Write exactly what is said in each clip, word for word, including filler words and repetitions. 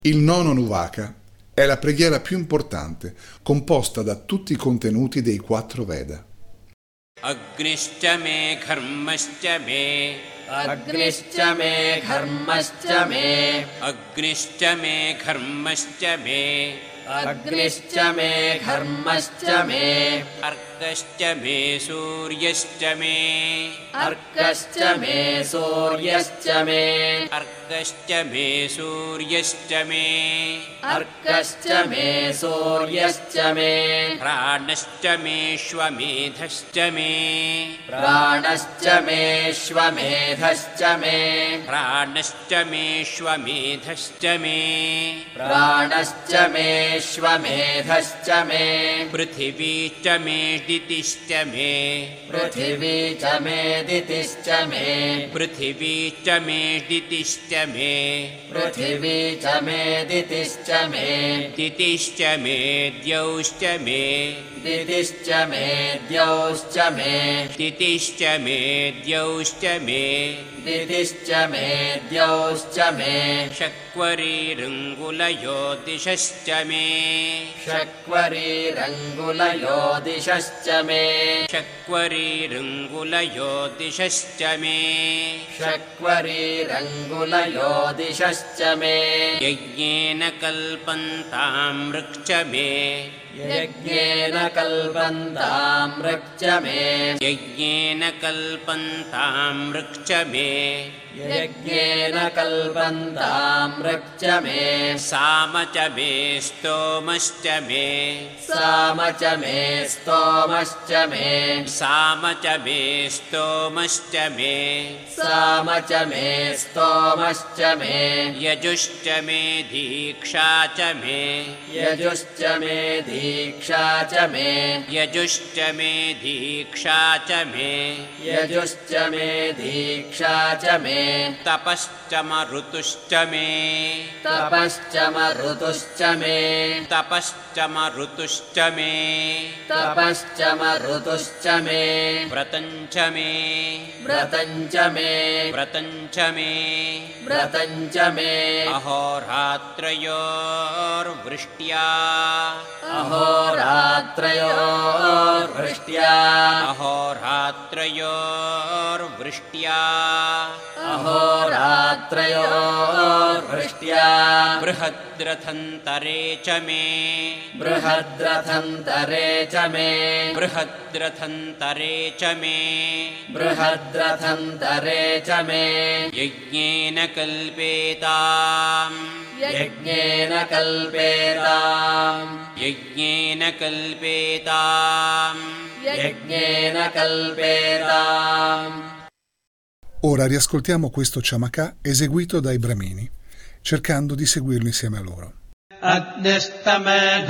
Il nono Nuvaka è la preghiera più importante, composta da tutti i contenuti dei quattro Veda. Agnischa me karmascha me Agnischa me karmascha me Agnischa me karmascha me Agnischa me karmascha me Arkascha me suryascha me Arkascha me suryascha me Arkascha me suryascha me Arkascha me suryascha me Pranascha me shvamedhascha me Pranascha me shvamedhascha me Pranascha me shvamedhascha me Pranascha me shvamedhascha me Prithvi cha me ditischa me Prithvi cha me ditischa me Prithvi cha me ditischa me Prithvi cha me ditischa me Ditischa me dyauscha me Ditischa me dyauscha me Ditischa me dyauscha me Ditischa me dyauscha me Shakvari rangulayo dishascha me Shakvari rangulayo dishascha me Shakvari rangulayo dishascha me Shakvari rangulayo dishascha me Yajnena kalpantam rikcha me Yajnena kalpantam rikcha me Yajnena kalpantam rikcha me Yajnena kalpantam rikcha me Samacha me stomascha me Samacha me stomascha me Samacha me stomascha me Samacha me stomascha me Yajuscha me diksha cha me Yajuscha me diksha cha me Yajuscha me diksha cha me Yajuscha me diksha cha me Tapascha marutuscha me Tapascha marutuscha me Tapascha marutuscha me Tapascha marutuscha me Vratancha me Vratancha me Vratancha me Vratancha me Ahoratrayor vrishtya Ahoratrayor vrishtya Ahoratrayor vrishtya Ahoratrayor vrishtya Brihadrathantare cha me Brihadrathantare cha me Brihadrathantare cha me Brihadrathantare cha me Yajnena kalpetam Yajnena kalpetam Yajnena kalpetam Yajnena kalpetam. Ora riascoltiamo questo Chamaka eseguito dai Brahmini, cercando di seguirlo insieme a loro. Agnistame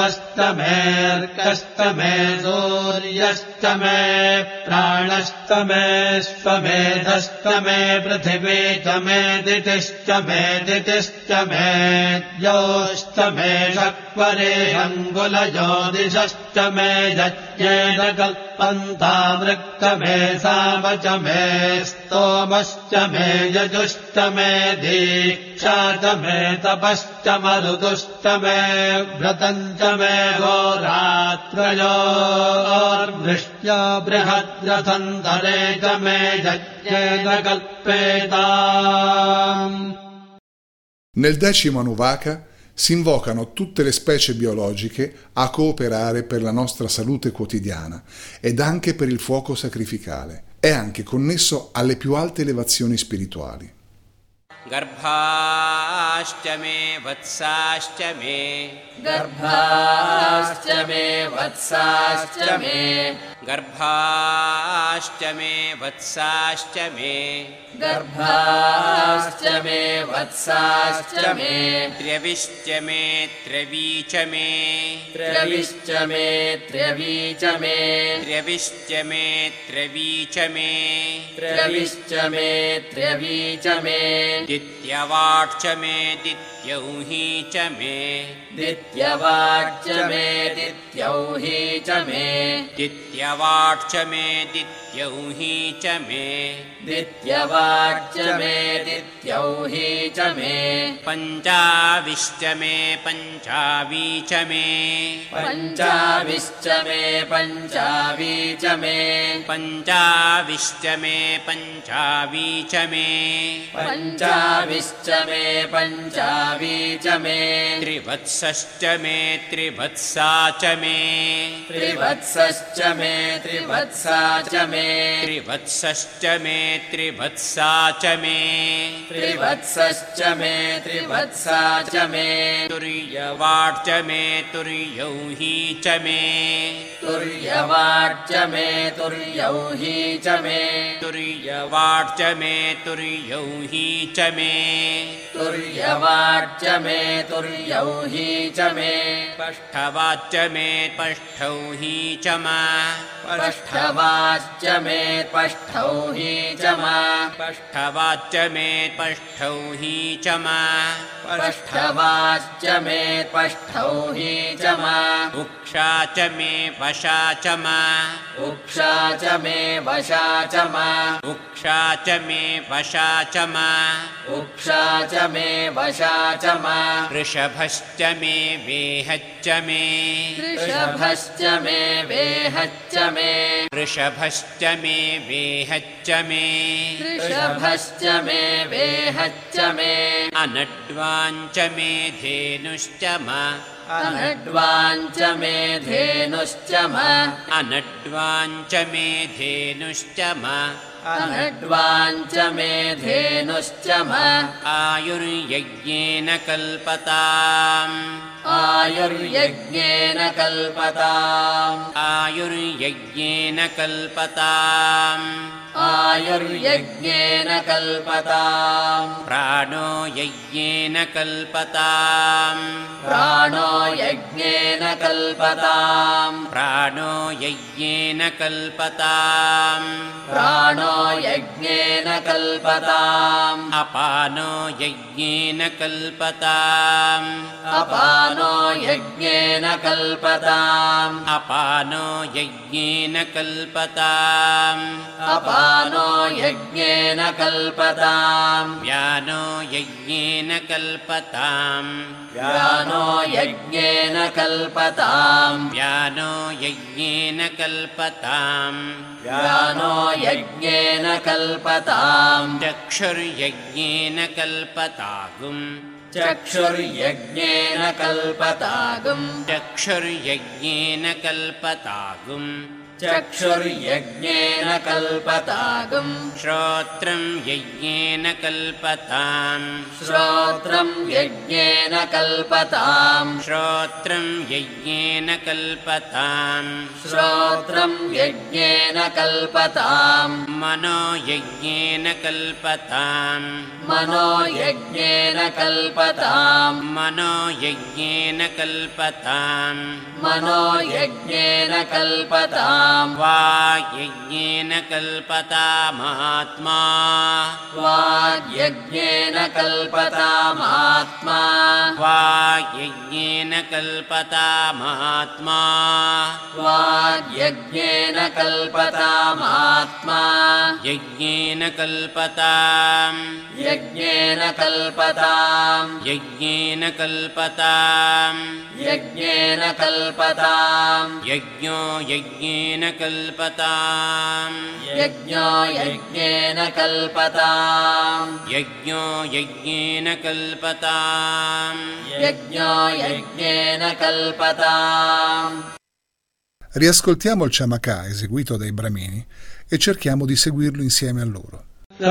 dharmastame suryastame pranastame svamedhastame prithivitame ditistame ditistame yostame shakvare angulayo dishastame yajnena kalpantamriktame samachame stomastame yajustame dikshadame tapastame ruduστame vratanchame horatrayorvrishtya brihadrathantare-chame yajnena kalpetam. Nel decimo Anuvaka si invocano tutte le specie biologiche a cooperare per la nostra salute quotidiana ed anche per il fuoco sacrificale. È anche connesso alle più alte elevazioni spirituali. Garbhashtame vatsashtame Garbhashtame vatsashtame Garbhashtame vatsashtame Garbhashtame vatsashtame Tryavishtame travichame Tryavishtame travichame Tryavishtame travichame Tryavishtame travichame Dityavachame dityavachame दित्यौ हि च मे दित्यवाच्च मे दित्यौ हि च मे दित्यवाच्च मे दित्यौ हि च मे दित्यवाच्च मे दित्यौ हि च मे पञ्चाविश्च मे पञ्चावी च मे पञ्चाविश्च मे पञ्चावी च मे पञ्चाविश्च मे पञ्चावी च मे पञ्चाविश्च मे पञ्चावी च मे त्रिवत्सश्च मे त्रिवत्सा च मे त्रिवत्सश्च मे त्रिवत्सा च मे त्रिवत्सश्च मे त्रिवत्सा च मे त्रिवत्सश्च मे त्रिवत्सा च मे तुर्यवाट् च मे तुर्यौ हि च मे तुर्यवाट् च मे तुर्यौ हि च मे तुर्यवाट् च मे तुर्यौ हि च मे तुर्यवाट् च मे तुर्यौ हि च मे पष्ठवाच्च मे पष्ठौ हि च मा पष्ठवाच्च मे पष्ठौ हि च मा पष्ठवाच्च मे पष्ठौ हि च मा पष्ठवाच्च मे पष्ठौ हि च मा उक्षा च मे वशा च मा उक्षा च मे वशा च मा उक्षा च मे वशा च मा उक्षा च मे वशा च मा वृषभश्च मे वेहच्च मे वृषभश्च मे वेहच्च मे वृषभश्च मे वेहच्च मे वृषभश्च मे वेहच्च मे अनड्वाञ्च मे धेनुश्च मा अनड्वाञ्च मे धेनुश्च मा अनड्वाञ्च मे धेनुश्च मा अनड्वाञ्च मे धेनुश्च मा आयुर्यज्ञेन कल्पताम् आयुर्यज्ञेन कल्पताम् आयुर्यज्ञेन कल्पताम् आयुर्यज्ञेन कल्पताम् प्राणो यज्ञेन कल्पताम् प्राणो यज्ञेन कल्पताम् प्राणो यज्ञेन कल्पताम् प्राणो यज्ञेन कल्पताम् अपानो यज्ञेन कल्पताम् अपानो यज्ञेन कल्पताम् अपानो यज्ञेन कल्पताम् अपानो यज्ञेन कल्पताम् व्यानो यज्ञेन कल्पताम् व्यानो यज्ञेन कल्पताम् व्यानो यज्ञेन कल्पताम् व्यानो यज्ञेन कल्पताम् चक्षुर्यज्ञेन कल्पतागुम् चक्षुर्यज्ञेन कल्पतागुम् चक्षुर्यज्ञेन कल्पतागुम् चक्षुर्यज्ञेन कल्पतागुम् श्रोत्रं यज्ञेन कल्पताम् श्रोत्रं यज्ञेन कल्पताम् श्रोत्रं यज्ञेन कल्पताम् श्रोत्रं यज्ञेन कल्पताम् मनो यज्ञेन कल्पताम् मनो यज्ञेन कल्पताम् मनो यज्ञेन कल्पताम् मनो यज्ञेन कल्पताम् वाग्यज्ञेन कल्पतामात्मा वाग्यज्ञेन कल्पतामात्मा वाग्यज्ञेन कल्पतामात्मा वाग्यज्ञेन कल्पतामात्मा यज्ञेन कल्पताम् यज्ञेन कल्पताम् यज्ञेन कल्पताम् यज्ञेन कल्पताम् यज्ञो यज्ञेन कल्पताम् यज्ञो यज्ञेन कल्पताम् यज्ञो यज्ञेन कल्पताम् यज्ञो यज्ञेन कल्पताम्. Riascoltiamo il Chamaka eseguito dai Brahmini e cerchiamo di seguirlo insieme a loro.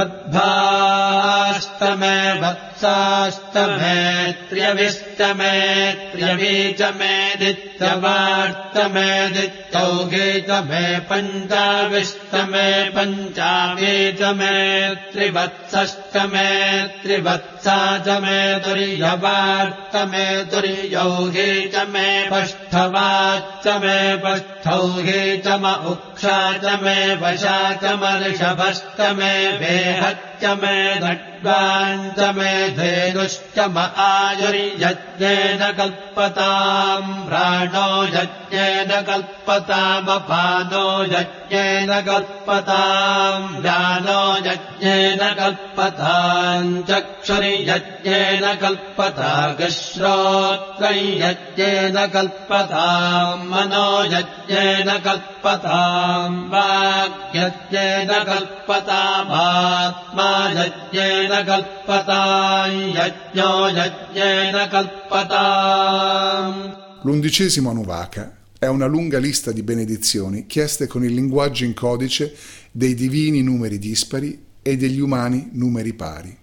रद्भास्तमे वत्सास्तमे त्र्यविष्टमे त्र्यवीचमे दित्यवार्तमे दित्यौघीचमे पञ्चाविष्टमे पञ्चावीचमे त्रिवत्सष्टमे त्रिवत्साचमे तुर्यवार्तमे तुर्यौघीचमे पष्ठवाच्चमे पष्ठौघीचम उक्षाचमे वशाचमर्षभष्टमे वेहच्च यज्ञ मे दड्वाञ्च मे धेनुश्च म आयुर्यज्ञेन कल्पताम् प्राणो यज्ञेन कल्पतामपानो यज्ञेन कल्पताम् ज्ञानो यज्ञेन कल्पताम् चक्षुर्यज्ञेन कल्पतागश्रोत्रै यज्ञेन कल्पताम् मनो यज्ञेन कल्पताम् वाग्यज्ञेन कल्पतामात्मा यज्ञेन कल्पताम् यज्ञो यज्ञेन कल्पताम्. L'undicesimo Anuvaka è una lunga lista di benedizioni chieste con il linguaggio in codice dei divini numeri dispari e degli umani numeri pari.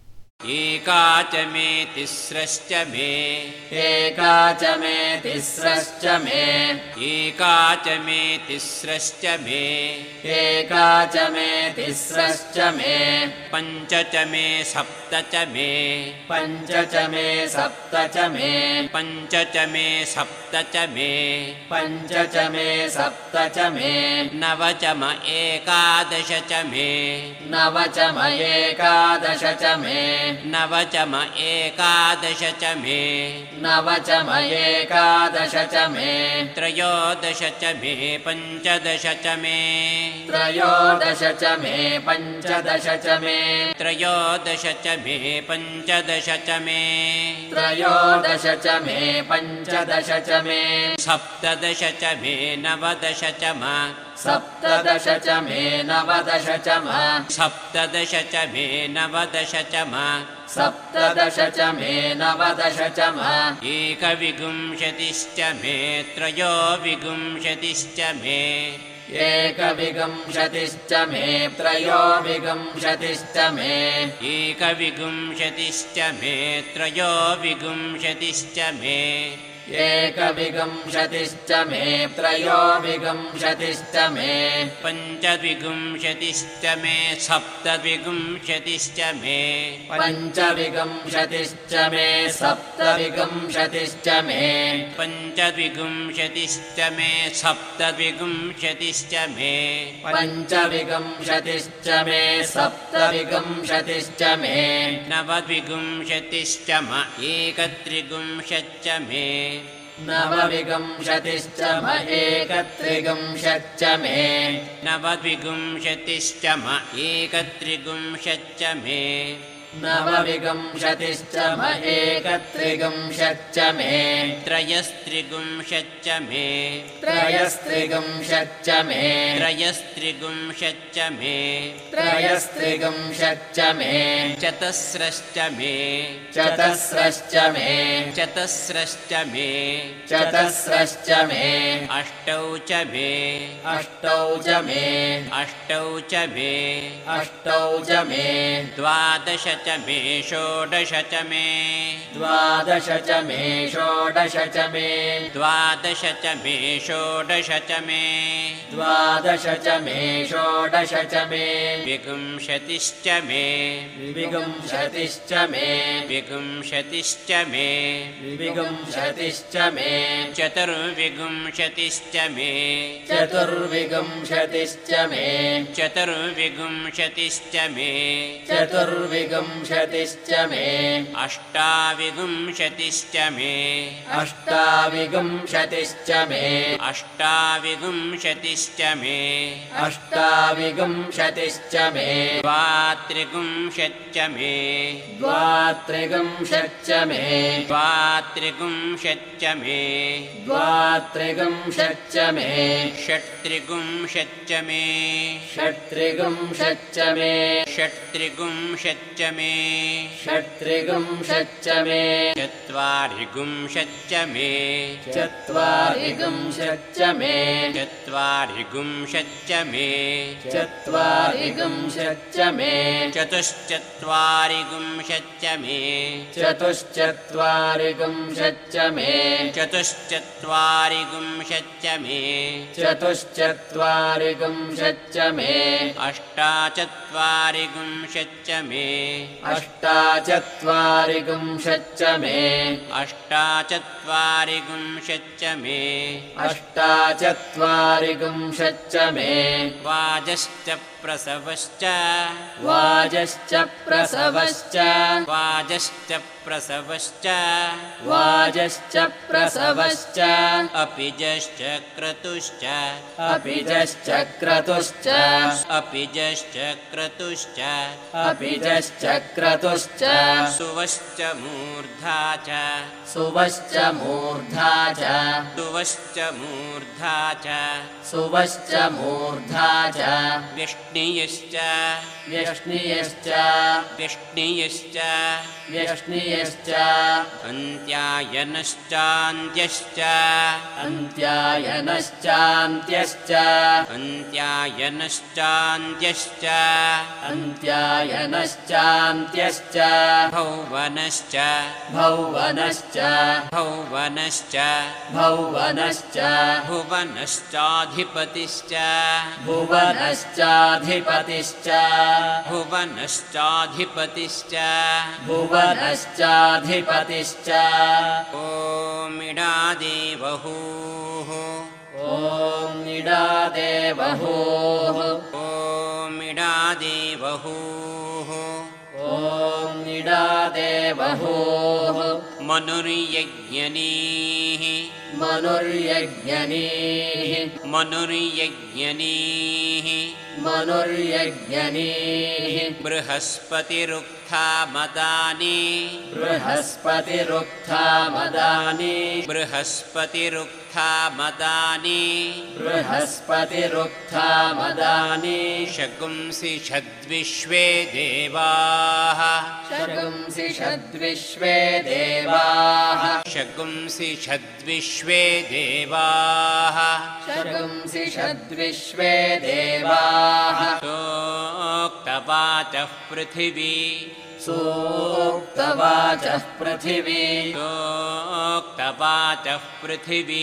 Eka ca me tisrascha me Eka ca me tisrascha me Eka ca me tisrascha me Eka ca me tisrascha me Pancha ca me sapta ca me Pancha ca me sapta ca me Pancha ca me sapta ca me Pancha ca me sapta ca me Nava ca ma ekadasha ca me Nava ca ma ekadasha ca me Navacama ekadasha ca me Navacama ekadasha ca me Trayodasha ca me panchadasha ca me Trayodasha ca me panchadasha ca me Trayodasha ca me panchadasha ca me Trayodasha ca me panchadasha ca me Saptadasha ca me navadasha ca ma Saptadasha ca me navadasha ca ma Saptadasha ca me navadasha ca ma Saptadasha ca me navadasha ca ma Eka vigumshatischa me Trayo vigumshatischa me Eka vigumshatischa me Trayo vigumshatischa me Eka vigumshatischa me Trayo vigumshatischa me Eka vigumshatischa me Trayo vigumshatischa me Panchadvigumshatischa me Saptadvigumshatischa me Panchavigumshatischa me Saptavigumshatischa me Panchadvigumshatischa me Saptadvigumshatischa me Panchavigumshatischa me Saptavigumshatischa me Navadvigumshatischa ma Ekatrigumshatischa me Navavigumshatischa ma Ekatrigumshatischa me Navadvigumshatischa ma Ekatrigumshatischa me Navavigumshatischa ma Ekatrigumshatischa me Trayastrigumshatischa me Trayastrigumshatischa me Trayastrigumshatischa me Trayastrigumshatischa me Chatasrascha me Chatasrascha me Chatasrascha me Chatasrascha me Ashtau cha me Ashtau ca me Ashtau cha me Ashtau ca me Dvadasha cha me Shodasha cha me Dvadasha ca me Shodasha ca me Dvadasha cha me Shodasha cha me Dvadasha ca me Shodasha ca me Vigumshatischa me Vigumshatischa me Vigumshatischa me Vigumshatischa me Chaturvigumshatischa me Chaturvigumshatischa me Chaturvigumshatischa me Chaturvigumshatischa me Ashtavigumshatischa me Ashtavigumshatischa me Ashtavigumshatischa me Ashtavigumshatischa me Dvatrigumshatischa me Dvatrigumshatischa me Dvatrigumshatischa me Dvatrigumshatischa me Shattrigumshatischa me Shattrigumshatischa me Shattrigumshatischa me Shattrigumshatischa me Chatvarigumshatischa me Chatvarigumshatischa me Chatvarigumshatischa me Chatvarigumshatischa me Chatuschatvarigumshatischa me Chatuschatvarigumshatischa me Chatuschatvarigumshatischa me Chatuschatvarigumshatischa me Ashtachatvarigumshatischa गुंशच्च मे अष्टाचत्वारि गुंशच्च मे अष्टाचत्वारि गुंशच्च मे अष्टाचत्वारि गुंशच्च मे वाजश्च प्रसवश्च वाजश्च प्रसवश्च वाजश्च प्रसवश्च वाजश्च प्रसवश्च अपिजश्च क्रतुश्च अपिजश्च क्रतुश्च अपिजश्च क्रतुश्च अपिजश्च क्रतुश्च सुवश्च मूर्धा च सुवश्च मूर्धा च सुवश्च मूर्धा च सुवश्च मूर्धा च व्यष्णियश्च व्यष्णियश्च व्यष्णियश्च व्यष्णियश्च अन्त्यायनश्चान्त्यश्च अन्त्यायनश्चान्त्यश्च अन्त्यायनश्चान्त्यश्च अन्त्यायनश्चान्त्यश्च भौवनश्च भौवनश्च भौवनश्च भौवनश्च भुवनश्चाधिपतिश्च भुवनश्चाधिपतिश्च भुवनश्चाधिपतिश्च भुवनश्चाधिपतिश्च ॐ इडादेवहूः ॐ इडादेवहूः ॐ इडादेवहूः ॐ इडादेवहूः मनुर्यज्ञनीः मनुर्यज्ञनीः मनुर्यज्ञनीः मनुर्यज्ञनीः बृहस्पतिरुक्था मदानि बृहस्पतिरुक्था मदानि बृहस्पतिरुक्था मदानि बृहस्पतिरुक्था मदानि शगुंसि षद्विश्वे देवाः शगुंसि षद्विश्वे देवाः शगुंसि षद्विश्वे देवाः शगुंसि षद्विश्वे देवाः सोक्तवाचः पृथिवी सूक्तवाचः पृथिवी सोक्तवाचः पृथिवी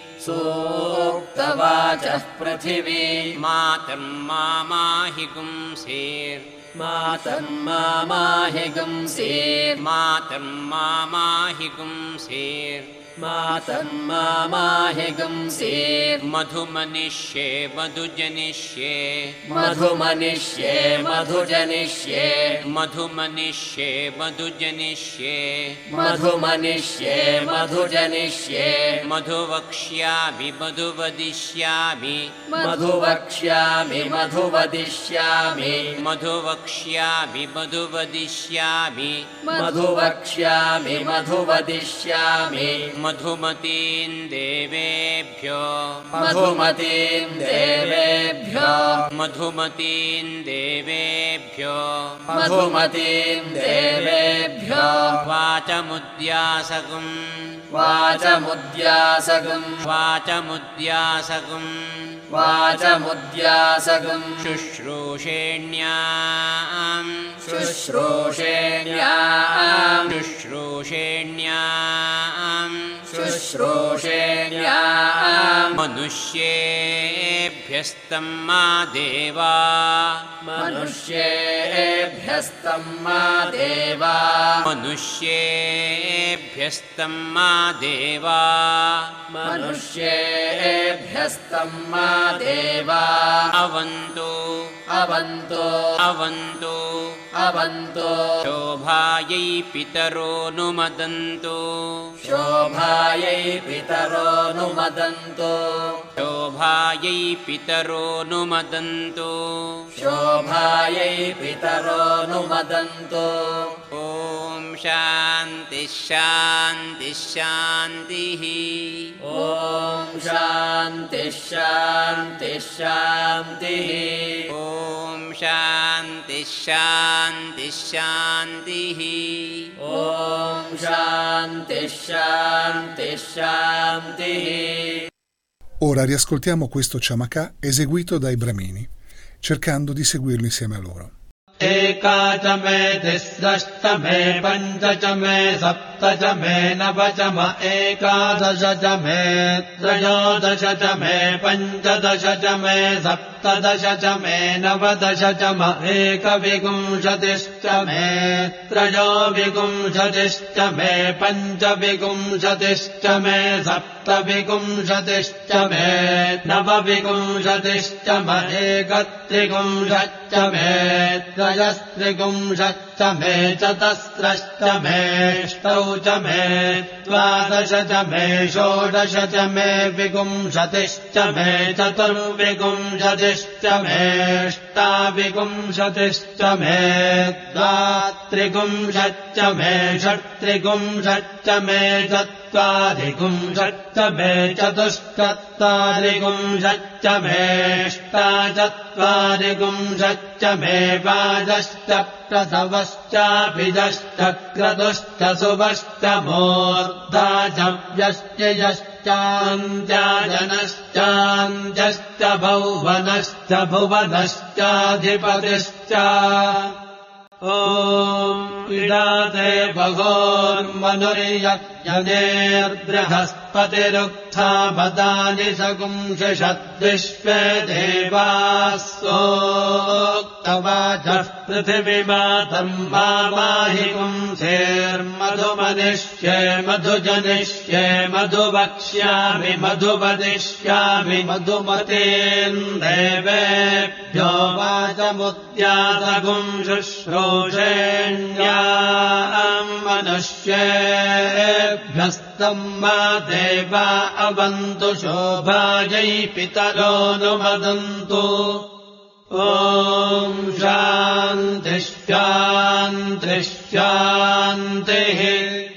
सूक्तवाचः पृथिवी मातर्मामाहि गुंसेर् मातर्मामाहि गुंसेर् मातर्मामाहि गुंसेर् मातर्मामाहि गुंसेर् मधुमनिष्ये मधुजनिष्ये मधुमनिष्ये मधुजनिष्ये मधुमनिष्ये मधुजनिष्ये मधुमनिष्ये मधुजनिष्ये मधुवक्ष्यामि मधुवदिष्यामि मधुवक्ष्यामि मधुवदिष्यामि मधुवक्ष्यामि मधुवदिष्यामि मधुवक्ष्यामि मधुवदिष्यामि मधुमतीं देवेभ्यो मधुमतीं देवेभ्यो मधुमतीं देवेभ्यो मधुमतीं देवेभ्यो वाचमुद्यासगुं वाचमुद्यासगं वाचमुद्यासगुं वाचमुद्यासगं शुश्रूषेण्याम् शुश्रूषेण्याम् शुश्रूषेण्याम् शुश्रूषेण्याम् मनुष्येभ्यस्तं मा देवा मनुष्येभ्यस्तं मा देवा मनुष्येभ्यस्तं मा देवा मनुष्येभ्यस्तं मा देवा अवन्तो अवन्तो अवन्तो अवन्तो शोभायै पितरो नुमदन्तो शोभायै पितरो नुमदन्तो शोभायै पितरो नुमदन्तो शोभायै पितरो नुमदन्तो ॐ शान्ति शान्ति शान्तिः ॐ शान्ति शान्ति शान्तिः ॐ शान्ति शान्ति शान्तिः ॐ शान्ति शान्ति शान्तिः. Ora riascoltiamo questo ciamacà eseguito dai Bramini, cercando di seguirlo insieme a loro. एका च मे तिस्रश्च मे पञ्च च मे सप्त च मे नव च म एकादश च मे त्रयोदश च मे पञ्चदश च मे सप्तदश च मे नवदश च म एकविंशतिश्च मे त्रयोविंशतिश्च मे पञ्चविंशतिश्च मे सप्तविंशतिश्च मे नवविंशतिश्च म एकत्रिंशच्च मे त्रयस्त्रिंशच्च मे चतस्रश्च मे अष्टौ च मे द्वादश च मे षोडश च मे विंशतिश्च मे चतुर्विंशतिश्च मे अष्टाविंशतिश्च मे द्वात्रिंशच्च मे षट्त्रिंशच्च मे चत्वारिंशच्च मे चतुष्चत्वारिंशच्च मे अष्टाचत्वारिंशच्च मे वाजश्च प्रसवश्चाभिजश्च क्रतुश्च शुभश्च मूर्धा च व्यत्ययश्चान्त्याजनश्चान्त्यश्च भौवनश्च भुवनश्चाधिपतिश्च ॐ इडाते भगोन्मनुर्यज्ञनेर्बृहस्पतिरुक्था पदानि सगुंसषद्विश्वे देवास्सोक्तवाचः पृथिवीमातम् माहि पुंसेर्मधुमनिष्ये मधुजनिष्ये मधुवक्ष्यामि मधुवदिष्यामि मधुमतेन् देवेभ्यो वाचमुद्यातगुं शुश्रूषेण्याम् मनुष्येभ्यस्तम् मा देवा अवन्तु शोभायै पितरो नुमदन्तु ॐ शान्तिः शान्तिः शान्तिः।